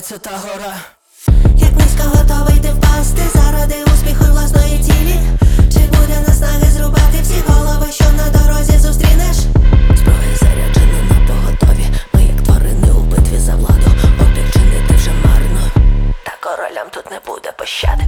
називається та гора. Як низько готовий ти впасти заради успіху й власної цілі? Чи буде наснаги зрубати всі голови, що на дорозі зустрінеш? Зброя заряджена на поготові. Ми як тварини у битві за владу. Опір чинити вже марно. Та королям тут не буде пощади.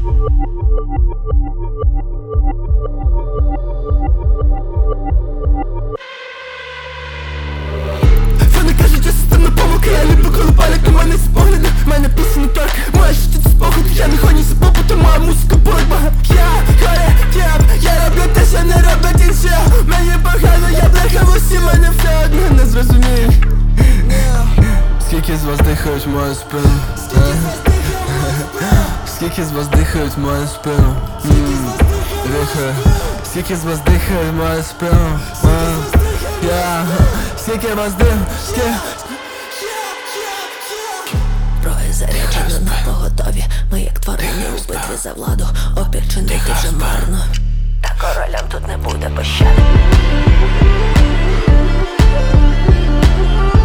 Вони кажуть, я системна помилка. Я люблю, коли палять на мене ці погляди. Мене пісня не торк, моя життя це спогад. Я не гоню за попиту, моя музика боротьба. Я горя, я роблю те, що не роблять інші. Мені погано, я брехав усі, мене все одно не зрозуміють. Скільки з вас дихають в мою спину? Скільки з вас дихають в мою спину? Дихаю. Скільки з вас дихають в мою спину? Скільки вас дихають? Зброя заряджена на поготові. Ми як тварини у битві за владу. Опір чинити вже марно. Та королям тут не буде пощади.